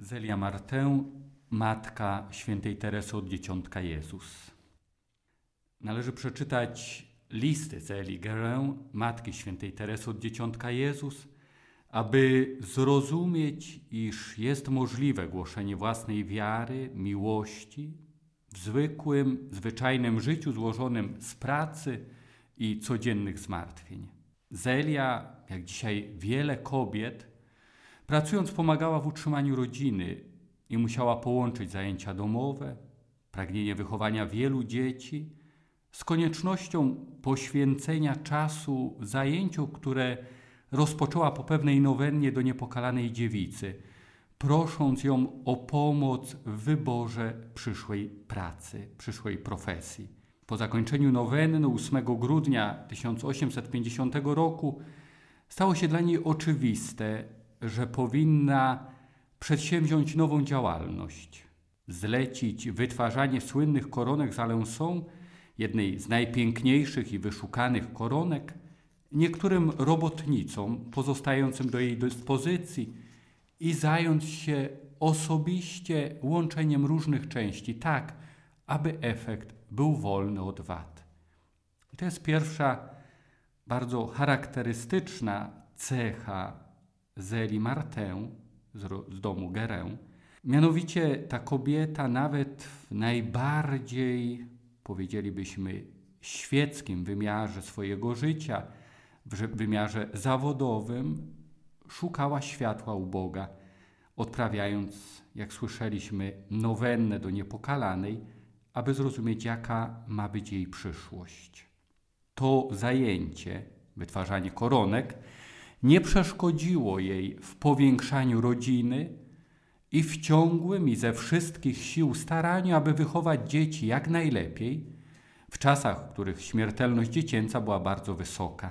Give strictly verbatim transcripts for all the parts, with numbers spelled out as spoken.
Zelia Martę, matka świętej Teresy od Dzieciątka Jezus. Należy przeczytać listy Zeli Guérin, matki świętej Teresy od Dzieciątka Jezus, aby zrozumieć, iż jest możliwe głoszenie własnej wiary, miłości w zwykłym, zwyczajnym życiu złożonym z pracy i codziennych zmartwień. Zelia, jak dzisiaj wiele kobiet, pracując pomagała w utrzymaniu rodziny i musiała połączyć zajęcia domowe, pragnienie wychowania wielu dzieci z koniecznością poświęcenia czasu zajęciu, które rozpoczęła po pewnej nowennie do Niepokalanej Dziewicy, prosząc ją o pomoc w wyborze przyszłej pracy, przyszłej profesji. Po zakończeniu nowenny ósmego grudnia tysiąc osiemset pięćdziesiątego roku stało się dla niej oczywiste, że powinna przedsięwziąć nową działalność, zlecić wytwarzanie słynnych koronek z Alençon, jednej z najpiękniejszych i wyszukanych koronek, niektórym robotnicom pozostającym do jej dyspozycji i zająć się osobiście łączeniem różnych części, tak aby efekt był wolny od wad. I to jest pierwsza bardzo charakterystyczna cecha Zeli Martę z, z domu Guérin. Mianowicie ta kobieta nawet w najbardziej, powiedzielibyśmy, świeckim wymiarze swojego życia, w wymiarze zawodowym, szukała światła u Boga, odprawiając, jak słyszeliśmy, nowennę do Niepokalanej, aby zrozumieć, jaka ma być jej przyszłość. To zajęcie, wytwarzanie koronek, nie przeszkodziło jej w powiększaniu rodziny i w ciągłym i ze wszystkich sił staraniu, aby wychować dzieci jak najlepiej, w czasach, w których śmiertelność dziecięca była bardzo wysoka.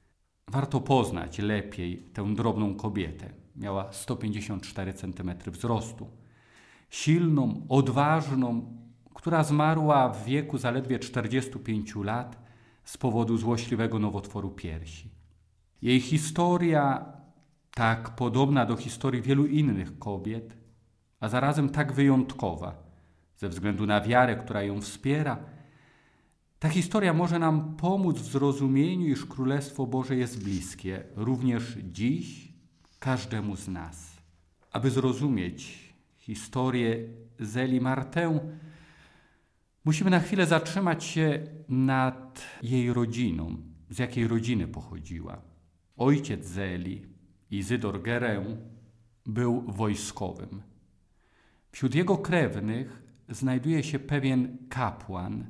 Warto poznać lepiej tę drobną kobietę. Miała sto pięćdziesiąt cztery centymetry wzrostu. Silną, odważną, która zmarła w wieku zaledwie czterdziestu pięciu lat z powodu złośliwego nowotworu piersi. Jej historia, tak podobna do historii wielu innych kobiet, a zarazem tak wyjątkowa, ze względu na wiarę, która ją wspiera, ta historia może nam pomóc w zrozumieniu, iż Królestwo Boże jest bliskie, również dziś każdemu z nas. Aby zrozumieć historię Zeli Martę, musimy na chwilę zatrzymać się nad jej rodziną, z jakiej rodziny pochodziła. Ojciec Zeli, Izydor Guérin, był wojskowym. Wśród jego krewnych znajduje się pewien kapłan,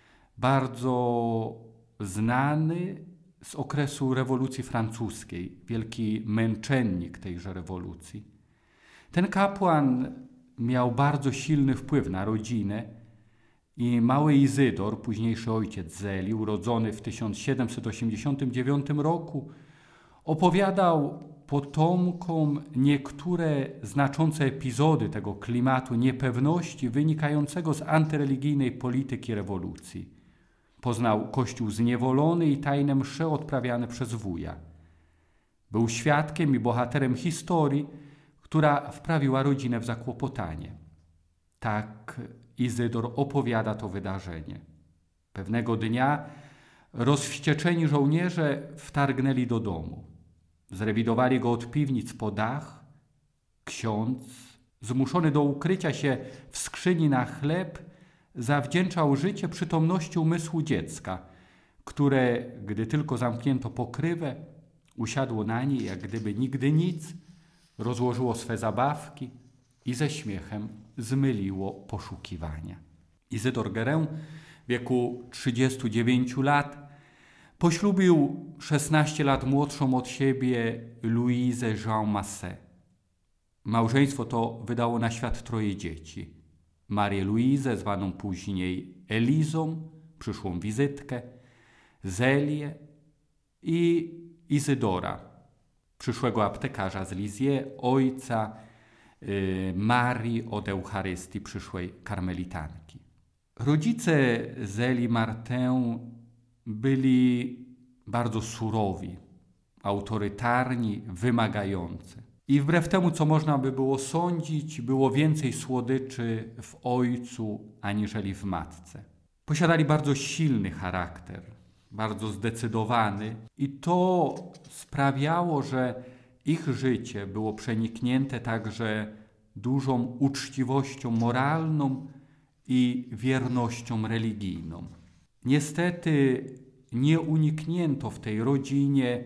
bardzo znany z okresu rewolucji francuskiej, wielki męczennik tejże rewolucji. Ten kapłan miał bardzo silny wpływ na rodzinę i mały Izydor, późniejszy ojciec Zeli, urodzony w tysiąc siedemset osiemdziesiątym dziewiątym roku, opowiadał potomkom niektóre znaczące epizody tego klimatu niepewności wynikającego z antyreligijnej polityki rewolucji. Poznał kościół zniewolony i tajne msze odprawiane przez wuja. Był świadkiem i bohaterem historii, która wprawiła rodzinę w zakłopotanie. Tak Izydor opowiada to wydarzenie. Pewnego dnia rozwścieczeni żołnierze wtargnęli do domu. Zrewidowali go od piwnic po dach. Ksiądz, zmuszony do ukrycia się w skrzyni na chleb, zawdzięczał życie przytomności umysłu dziecka, które, gdy tylko zamknięto pokrywę, usiadło na niej, jak gdyby nigdy nic, rozłożyło swe zabawki i ze śmiechem zmyliło poszukiwania. Izydor Guérin w wieku trzydziestu dziewięciu lat poślubił szesnaście lat młodszą od siebie Louisę Jean Massé. Małżeństwo to wydało na świat troje dzieci. Marię Louisę, zwaną później Elizą, przyszłą wizytkę, Zelię i Izydora, przyszłego aptekarza z Lisieux, ojca y, Marii od Eucharystii, przyszłej karmelitanki. Rodzice Zeli Martę byli bardzo surowi, autorytarni, wymagający. I wbrew temu, co można by było sądzić, było więcej słodyczy w ojcu aniżeli w matce. Posiadali bardzo silny charakter, bardzo zdecydowany i to sprawiało, że ich życie było przeniknięte także dużą uczciwością moralną i wiernością religijną. Niestety nie uniknięto w tej rodzinie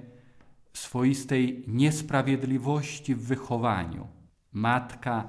swoistej niesprawiedliwości w wychowaniu. Matka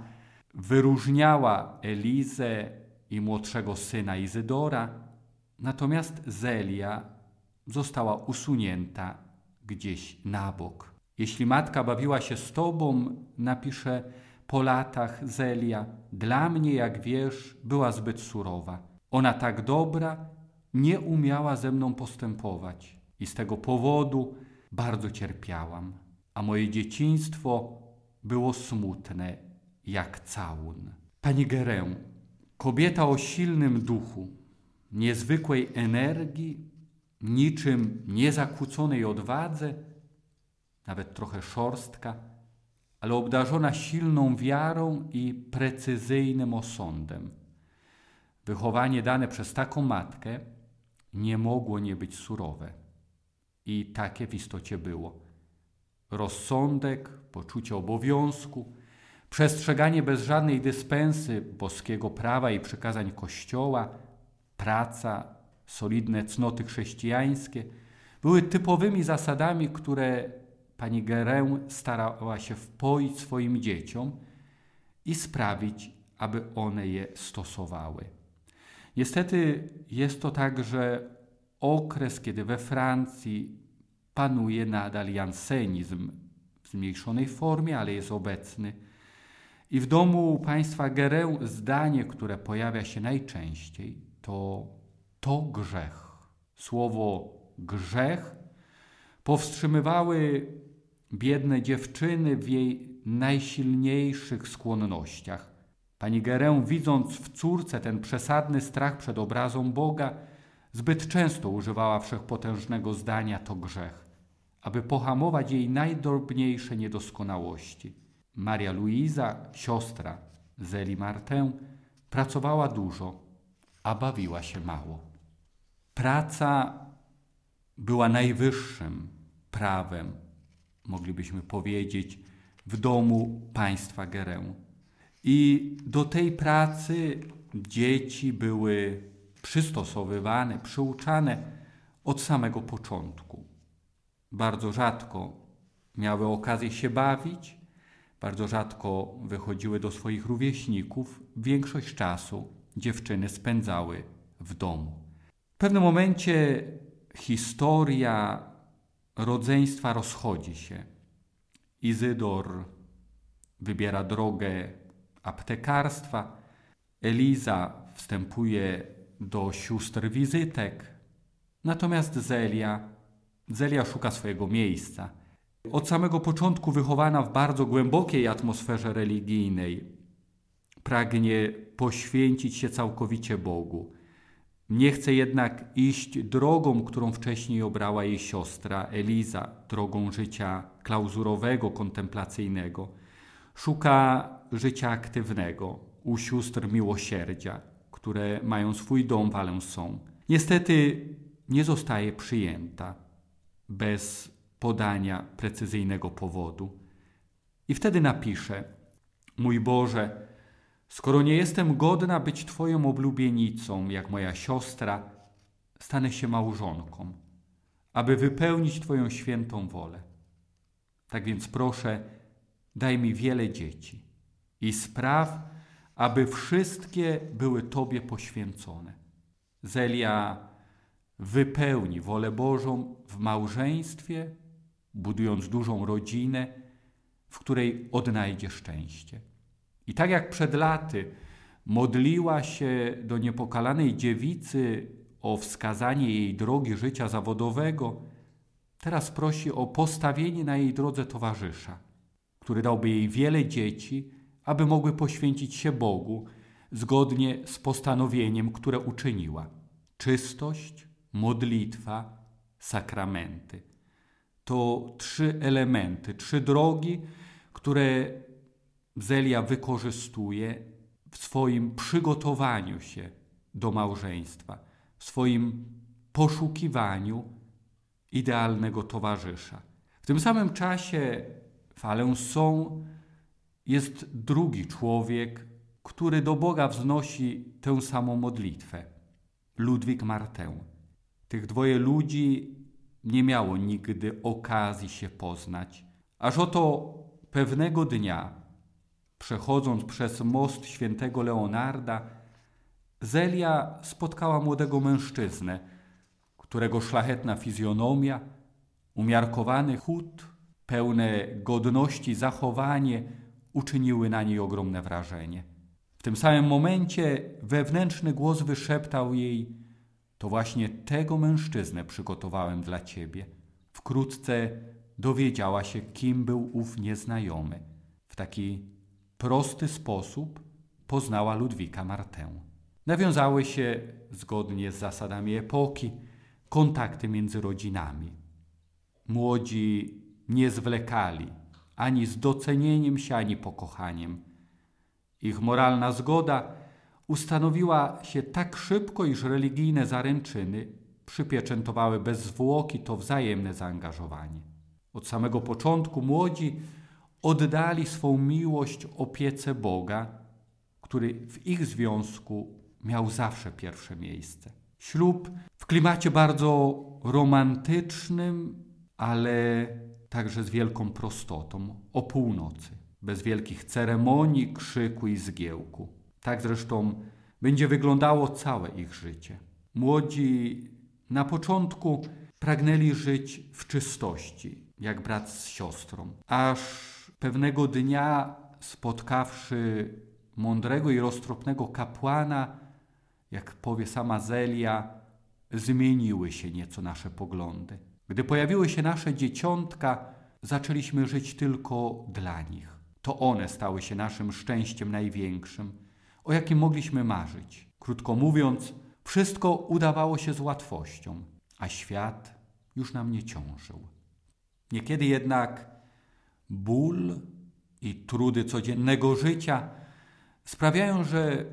wyróżniała Elizę i młodszego syna Izydora, natomiast Zelia została usunięta gdzieś na bok. Jeśli matka bawiła się z tobą, napisze po latach Zelia, dla mnie, jak wiesz, była zbyt surowa. Ona tak dobra nie umiała ze mną postępować i z tego powodu bardzo cierpiałam, a moje dzieciństwo było smutne jak całun. Pani Guérin, kobieta o silnym duchu, niezwykłej energii, niczym niezakłóconej odwadze, nawet trochę szorstka, ale obdarzona silną wiarą i precyzyjnym osądem. Wychowanie dane przez taką matkę nie mogło nie być surowe. I takie w istocie było. Rozsądek, poczucie obowiązku, przestrzeganie bez żadnej dyspensy boskiego prawa i przykazań Kościoła, praca, solidne cnoty chrześcijańskie były typowymi zasadami, które pani Guérin starała się wpoić swoim dzieciom i sprawić, aby one je stosowały. Niestety jest to także okres, kiedy we Francji panuje nadal jansenizm w zmniejszonej formie, ale jest obecny. I w domu państwa Guérin zdanie, które pojawia się najczęściej, to to grzech. Słowo grzech powstrzymywały biedne dziewczyny w jej najsilniejszych skłonnościach. Pani Guérin, widząc w córce ten przesadny strach przed obrazą Boga, zbyt często używała wszechpotężnego zdania to grzech, aby pohamować jej najdrobniejsze niedoskonałości. Maria Luisa, siostra Zélie Martin, pracowała dużo, a bawiła się mało. Praca była najwyższym prawem, moglibyśmy powiedzieć, w domu państwa Guérin. I do tej pracy dzieci były przystosowywane, przyuczane od samego początku. Bardzo rzadko miały okazję się bawić, bardzo rzadko wychodziły do swoich rówieśników. Większość czasu dziewczyny spędzały w domu. W pewnym momencie historia rodzeństwa rozchodzi się. Izydor wybiera drogę aptekarstwa, Eliza wstępuje do sióstr wizytek, natomiast Zelia, Zelia szuka swojego miejsca. Od samego początku wychowana w bardzo głębokiej atmosferze religijnej, pragnie poświęcić się całkowicie Bogu. Nie chce jednak iść drogą, którą wcześniej obrała jej siostra Eliza, drogą życia klauzurowego, kontemplacyjnego. Szuka życia aktywnego u sióstr miłosierdzia, które mają swój dom w Alençon. Niestety nie zostaje przyjęta bez podania precyzyjnego powodu. I wtedy napisze: mój Boże, skoro nie jestem godna być Twoją oblubienicą, jak moja siostra, stanę się małżonką, aby wypełnić Twoją świętą wolę. Tak więc proszę, daj mi wiele dzieci i spraw, aby wszystkie były Tobie poświęcone. Zelia wypełni wolę Bożą w małżeństwie, budując dużą rodzinę, w której odnajdzie szczęście. I tak jak przed laty modliła się do niepokalanej dziewicy o wskazanie jej drogi życia zawodowego, teraz prosi o postawienie na jej drodze towarzysza, który dałby jej wiele dzieci, aby mogły poświęcić się Bogu zgodnie z postanowieniem, które uczyniła. Czystość, modlitwa, sakramenty. To trzy elementy, trzy drogi, które Zelia wykorzystuje w swoim przygotowaniu się do małżeństwa, w swoim poszukiwaniu idealnego towarzysza. W tym samym czasie w Alençon jest drugi człowiek, który do Boga wznosi tę samą modlitwę. Ludwik Martin. Tych dwoje ludzi nie miało nigdy okazji się poznać, aż oto pewnego dnia, przechodząc przez most świętego Leonarda, Zelia spotkała młodego mężczyznę, którego szlachetna fizjonomia, umiarkowany chód, pełne godności zachowanie uczyniły na niej ogromne wrażenie. W tym samym momencie wewnętrzny głos wyszeptał jej: to właśnie tego mężczyznę przygotowałem dla ciebie. Wkrótce dowiedziała się, kim był ów nieznajomy. W taki prosty sposób poznała Ludwika Martin. Nawiązały się, zgodnie z zasadami epoki, kontakty między rodzinami. Młodzi nie zwlekali ani z docenieniem się, ani pokochaniem. Ich moralna zgoda ustanowiła się tak szybko, iż religijne zaręczyny przypieczętowały bez zwłoki to wzajemne zaangażowanie. Od samego początku młodzi oddali swą miłość opiece Boga, który w ich związku miał zawsze pierwsze miejsce. Ślub w klimacie bardzo romantycznym, ale także z wielką prostotą, o północy, bez wielkich ceremonii, krzyku i zgiełku. Tak zresztą będzie wyglądało całe ich życie. Młodzi na początku pragnęli żyć w czystości, jak brat z siostrą, aż pewnego dnia, spotkawszy mądrego i roztropnego kapłana, jak powie sama Zelia, zmieniły się nieco nasze poglądy. Gdy pojawiły się nasze dzieciątka, zaczęliśmy żyć tylko dla nich. To one stały się naszym szczęściem największym, o jakim mogliśmy marzyć. Krótko mówiąc, wszystko udawało się z łatwością, a świat już nam nie ciążył. Niekiedy jednak ból i trudy codziennego życia sprawiają, że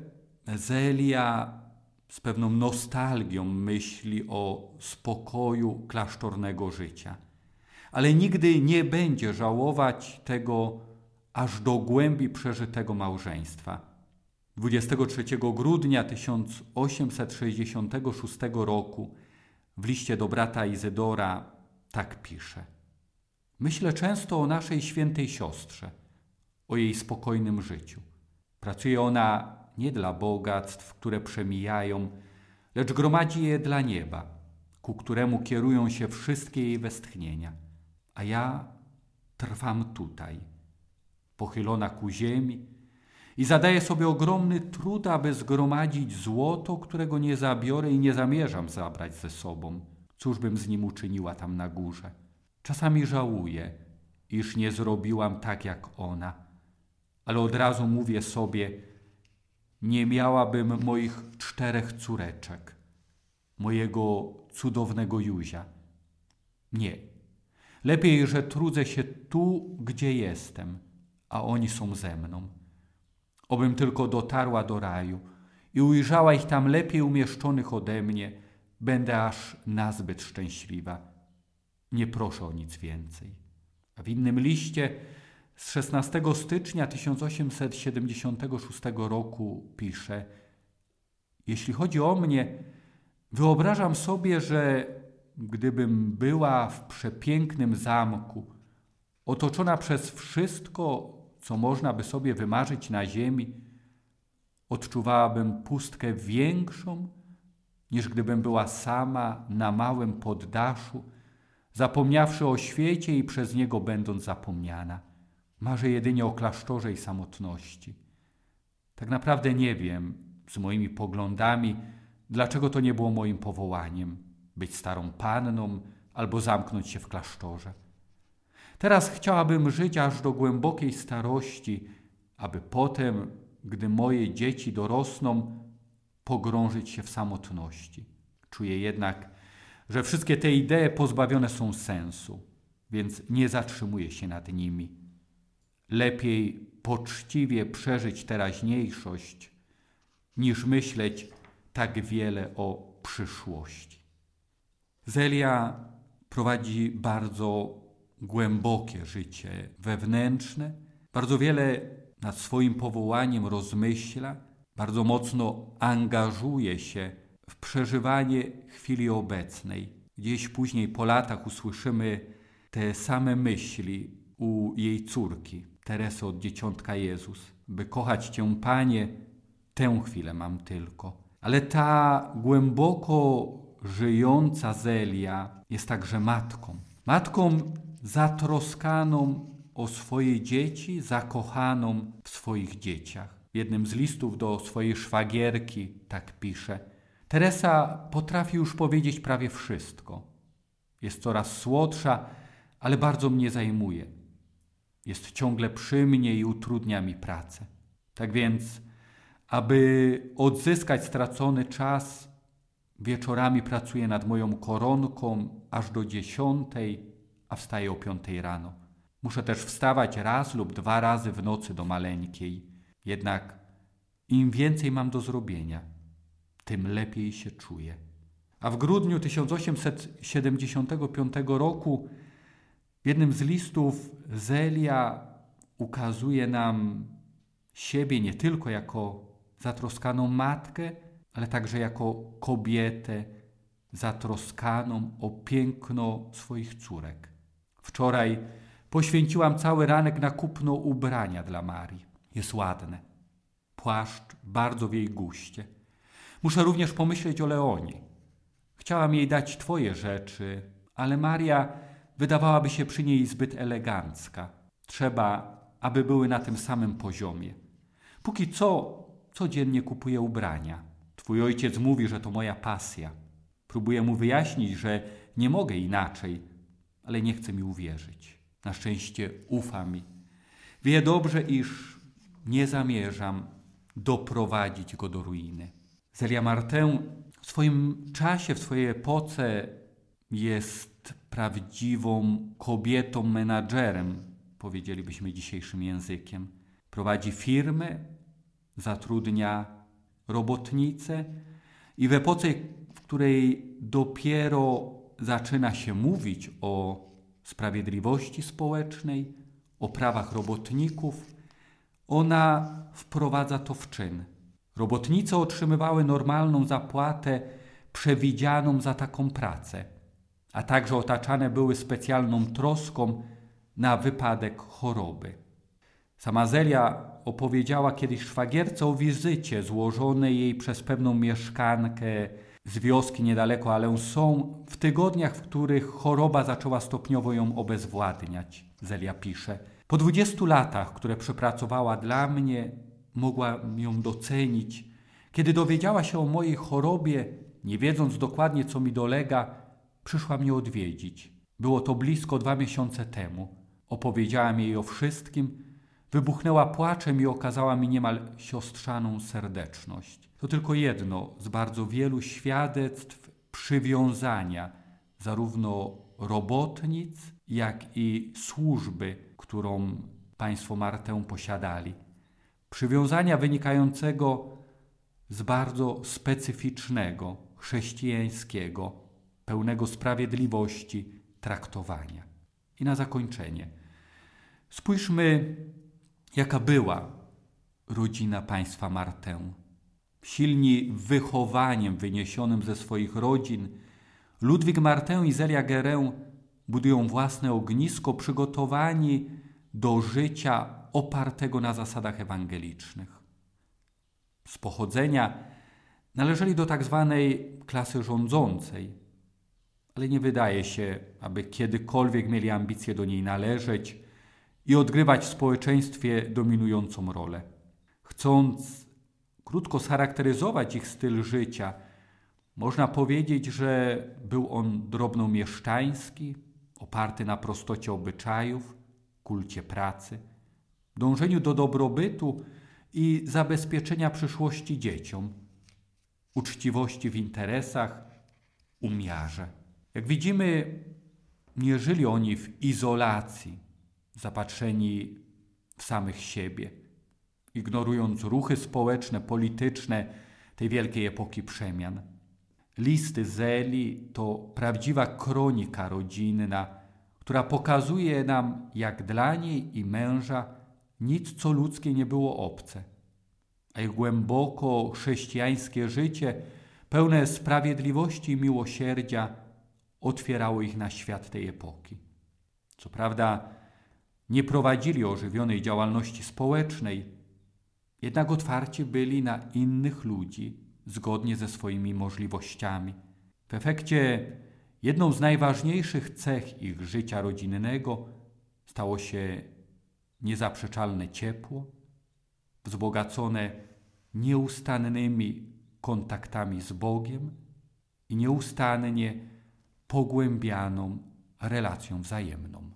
Zelia z pewną nostalgią myśli o spokoju klasztornego życia. Ale nigdy nie będzie żałować tego aż do głębi przeżytego małżeństwa. dwudziestego trzeciego grudnia tysiąc osiemset sześćdziesiątego szóstego roku w liście do brata Izydora tak pisze: myślę często o naszej świętej siostrze, o jej spokojnym życiu. Pracuje ona nie dla bogactw, które przemijają, lecz gromadzi je dla nieba, ku któremu kierują się wszystkie jej westchnienia. A ja trwam tutaj, pochylona ku ziemi, i zadaję sobie ogromny trud, aby zgromadzić złoto, którego nie zabiorę i nie zamierzam zabrać ze sobą. Cóż bym z nim uczyniła tam na górze? Czasami żałuję, iż nie zrobiłam tak jak ona, ale od razu mówię sobie: nie miałabym moich czterech córeczek, mojego cudownego Józia. Nie. Lepiej, że trudzę się tu, gdzie jestem, a oni są ze mną. Obym tylko dotarła do raju i ujrzała ich tam lepiej umieszczonych ode mnie, będę aż nazbyt szczęśliwa. Nie proszę o nic więcej. A w innym liście z szesnastego stycznia tysiąc osiemset siedemdziesiątego szóstego roku pisze: jeśli chodzi o mnie, wyobrażam sobie, że gdybym była w przepięknym zamku, otoczona przez wszystko, co można by sobie wymarzyć na ziemi, odczuwałabym pustkę większą, niż gdybym była sama na małym poddaszu, zapomniawszy o świecie i przez niego będąc zapomniana. Marzę jedynie o klasztorze i samotności. Tak naprawdę nie wiem, z moimi poglądami, dlaczego to nie było moim powołaniem, być starą panną albo zamknąć się w klasztorze. Teraz chciałabym żyć aż do głębokiej starości, aby potem, gdy moje dzieci dorosną, pogrążyć się w samotności. Czuję jednak, że wszystkie te idee pozbawione są sensu, więc nie zatrzymuję się nad nimi. lepiej poczciwie przeżyć teraźniejszość, niż myśleć tak wiele o przyszłości. Zelia prowadzi bardzo głębokie życie wewnętrzne, bardzo wiele nad swoim powołaniem rozmyśla, bardzo mocno angażuje się w przeżywanie chwili obecnej. Gdzieś później po latach usłyszymy te same myśli u jej córki, Teresy od Dzieciątka Jezus. By kochać Cię, Panie, tę chwilę mam tylko. Ale ta głęboko żyjąca Zelia jest także matką. Matką zatroskaną o swoje dzieci, zakochaną w swoich dzieciach. W jednym z listów do swojej szwagierki tak pisze: Teresa potrafi już powiedzieć prawie wszystko. Jest coraz słodsza, ale bardzo mnie zajmuje. Jest ciągle przy mnie i utrudnia mi pracę. Tak więc, aby odzyskać stracony czas, wieczorami pracuję nad moją koronką aż do dziesiątej, a wstaję o piątej rano. Muszę też wstawać raz lub dwa razy w nocy do maleńkiej. Jednak im więcej mam do zrobienia, tym lepiej się czuję. A w grudniu tysiąc osiemset siedemdziesiątego piątego roku w jednym z listów Zelia ukazuje nam siebie nie tylko jako zatroskaną matkę, ale także jako kobietę zatroskaną o piękno swoich córek. Wczoraj poświęciłam cały ranek na kupno ubrania dla Marii. Jest ładne. Płaszcz bardzo w jej guście. Muszę również pomyśleć o Leonie. Chciałam jej dać Twoje rzeczy, ale Maria wydawałaby się przy niej zbyt elegancka. Trzeba, aby były na tym samym poziomie. Póki co codziennie kupuję ubrania. Twój ojciec mówi, że to moja pasja. Próbuję mu wyjaśnić, że nie mogę inaczej, ale nie chce mi uwierzyć. Na szczęście ufa mi. Wie dobrze, iż nie zamierzam doprowadzić go do ruiny. Zelia Martin w swoim czasie, w swojej epoce jest prawdziwą kobietą menadżerem, powiedzielibyśmy dzisiejszym językiem. Prowadzi firmę, zatrudnia robotnice i w epoce, w której dopiero zaczyna się mówić o sprawiedliwości społecznej, o prawach robotników, ona wprowadza to w czyn. Robotnice otrzymywały normalną zapłatę przewidzianą za taką pracę, a także otaczane były specjalną troską na wypadek choroby. Sama Zelia opowiedziała kiedyś szwagierce o wizycie złożonej jej przez pewną mieszkankę z wioski niedaleko Alençon w tygodniach, w których choroba zaczęła stopniowo ją obezwładniać. Zelia pisze: po dwudziestu latach, które przepracowała dla mnie, mogłam ją docenić. Kiedy dowiedziała się o mojej chorobie, nie wiedząc dokładnie, co mi dolega, przyszła mnie odwiedzić. Było to blisko dwa miesiące temu. Opowiedziałam jej o wszystkim, wybuchnęła płaczem i okazała mi niemal siostrzaną serdeczność. To tylko jedno z bardzo wielu świadectw przywiązania zarówno robotnic, jak i służby, którą państwo Martin posiadali. Przywiązania wynikającego z bardzo specyficznego, chrześcijańskiego, pełnego sprawiedliwości traktowania. I na zakończenie spójrzmy, jaka była rodzina państwa Martin. Silni wychowaniem wyniesionym ze swoich rodzin, Ludwik Martin i Zelia Guerin budują własne ognisko, przygotowani do życia opartego na zasadach ewangelicznych. Z pochodzenia należeli do tak zwanej klasy rządzącej, ale nie wydaje się, aby kiedykolwiek mieli ambicje do niej należeć i odgrywać w społeczeństwie dominującą rolę. Chcąc krótko scharakteryzować ich styl życia, można powiedzieć, że był on drobnomieszczański, oparty na prostocie obyczajów, kulcie pracy, dążeniu do dobrobytu i zabezpieczenia przyszłości dzieciom, uczciwości w interesach, umiarze. Jak widzimy, nie żyli oni w izolacji, zapatrzeni w w samych siebie, ignorując ruchy społeczne, polityczne tej wielkiej epoki przemian. Listy Zeli to prawdziwa kronika rodzinna, która pokazuje nam, jak dla niej i męża nic co ludzkie nie było obce, a ich głęboko chrześcijańskie życie, pełne sprawiedliwości i miłosierdzia, otwierało ich na świat tej epoki. Co prawda nie prowadzili ożywionej działalności społecznej, jednak otwarci byli na innych ludzi zgodnie ze swoimi możliwościami. W efekcie jedną z najważniejszych cech ich życia rodzinnego stało się niezaprzeczalne ciepło, wzbogacone nieustannymi kontaktami z Bogiem i nieustannie pogłębianą relacją wzajemną.